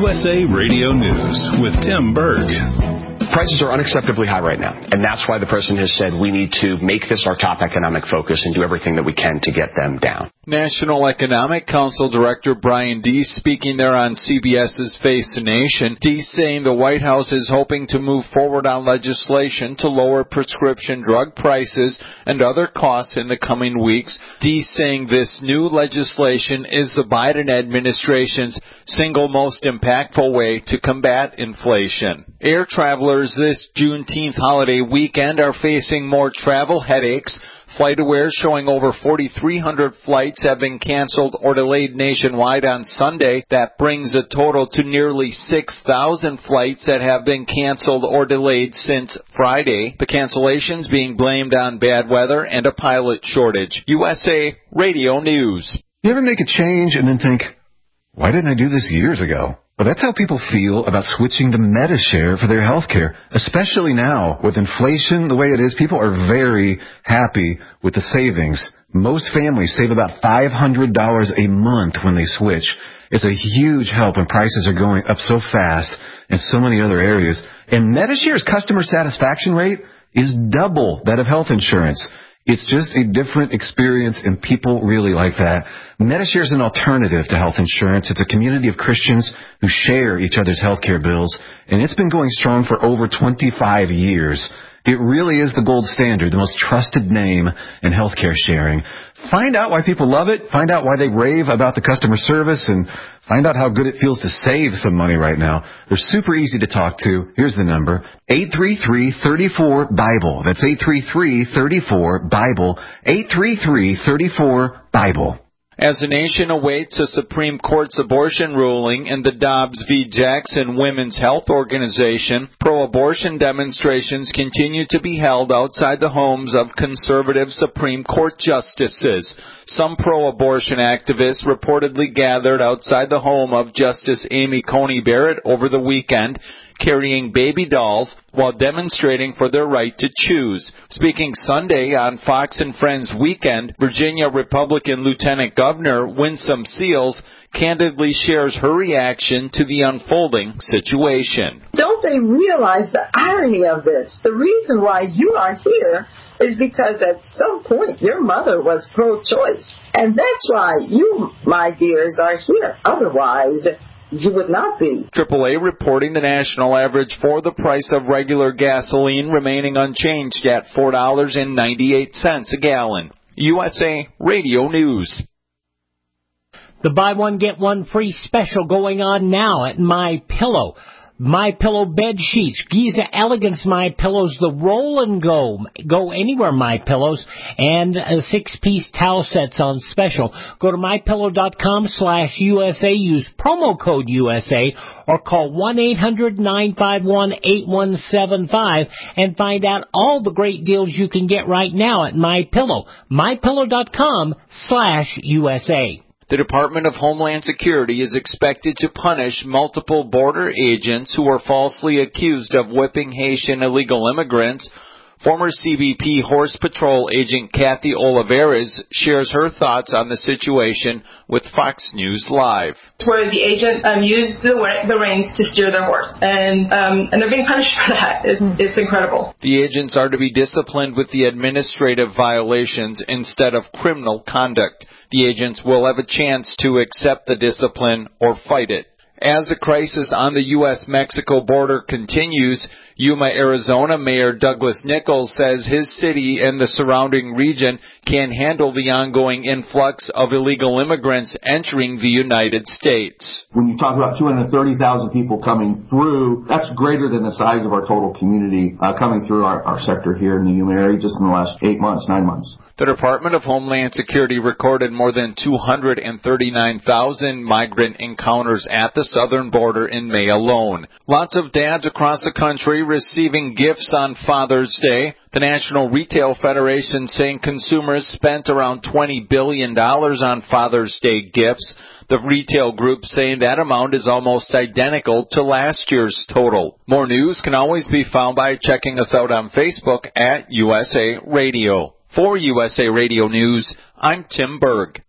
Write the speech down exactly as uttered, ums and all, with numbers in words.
U S A Radio News with Tim Berg. Prices are unacceptably high right now, and that's why the president has said we need to make this our top economic focus and do everything that we can to get them down. National Economic Council Director Brian Deese speaking there on CBS's Face the Nation. Deese saying the White House is hoping to move forward on legislation to lower prescription drug prices and other costs in the coming weeks. Deese saying this new legislation is the Biden administration's single most impactful way to combat inflation. Air travelers this Juneteenth holiday weekend are facing more travel headaches. FlightAware showing over forty-three hundred flights have been canceled or delayed nationwide on Sunday. That brings a total to nearly six thousand flights that have been canceled or delayed since Friday. The cancellations being blamed on bad weather and a pilot shortage. U S A Radio News. You ever make a change and then think, why didn't I do this years ago? Well, that's how people feel about switching to Medi-Share for their health care, especially now with inflation the way it is. People are very happy with the savings. Most families save about five hundred dollars a month when they switch. It's a huge help when prices are going up so fast in so many other areas. And Medi-Share's customer satisfaction rate is double that of health insurance. It's just a different experience, and people really like that. Medi-Share is an alternative to health insurance. It's a community of Christians who share each other's health care bills, and it's been going strong for over twenty-five years. It really is the gold standard, the most trusted name in healthcare sharing. Find out why people love it. Find out why they rave about the customer service, and find out how good it feels to save some money right now. They're super easy to talk to. Here's the number, eight three three, three four, BIBLE. That's eight three three, three four, BIBLE, eight three three, three four, BIBLE. As the nation awaits a Supreme Court's abortion ruling in the Dobbs v. Jackson Women's Health Organization, pro-abortion demonstrations continue to be held outside the homes of conservative Supreme Court justices. Some pro-abortion activists reportedly gathered outside the home of Justice Amy Coney Barrett over the weekend, carrying baby dolls while demonstrating for their right to choose. Speaking Sunday on Fox and Friends Weekend, Virginia Republican Lieutenant Governor Winsome Seals candidly shares her reaction to the unfolding situation. Don't they realize the irony of this? The reason why you are here is because at some point your mother was pro-choice. And that's why you, my dears, are here. Otherwise, you would not be. triple A reporting the national average for the price of regular gasoline remaining unchanged at four dollars and ninety-eight cents a gallon. U S A Radio News. The buy one, get one free special going on now at MyPillow. MyPillow bed sheets, Giza Elegance MyPillows, the roll and go, go anywhere MyPillows, and uh, six-piece towel sets on special. Go to MyPillow.com slash USA, use promo code U S A, or call one eight hundred, nine five one, eight one seven five and find out all the great deals you can get right now at MyPillow. MyPillow.com slash USA. The Department of Homeland Security is expected to punish multiple border agents who are falsely accused of whipping Haitian illegal immigrants. Former C B P Horse Patrol agent Kathy Olivares shares her thoughts on the situation with Fox News Live. Where the agent um, used the, the reins to steer their horse, and um, and they're being punished for that. It's, it's incredible. The agents are to be disciplined with the administrative violations instead of criminal conduct. The agents will have a chance to accept the discipline or fight it. As the crisis on the U S Mexico border continues, Yuma, Arizona Mayor Douglas Nichols says his city and the surrounding region can handle the ongoing influx of illegal immigrants entering the United States. When you talk about two hundred thirty thousand people coming through, that's greater than the size of our total community uh, coming through our, our sector here in the Yuma area just in the last eight months, nine months. The Department of Homeland Security recorded more than two hundred thirty-nine thousand migrant encounters at the southern border in May alone. Lots of dads across the country receiving gifts on Father's Day. The National Retail Federation saying consumers spent around twenty billion dollars on Father's Day gifts. The retail group saying that amount is almost identical to last year's total. More news can always be found by checking us out on Facebook at U S A Radio. For U S A Radio News, I'm Tim Berg.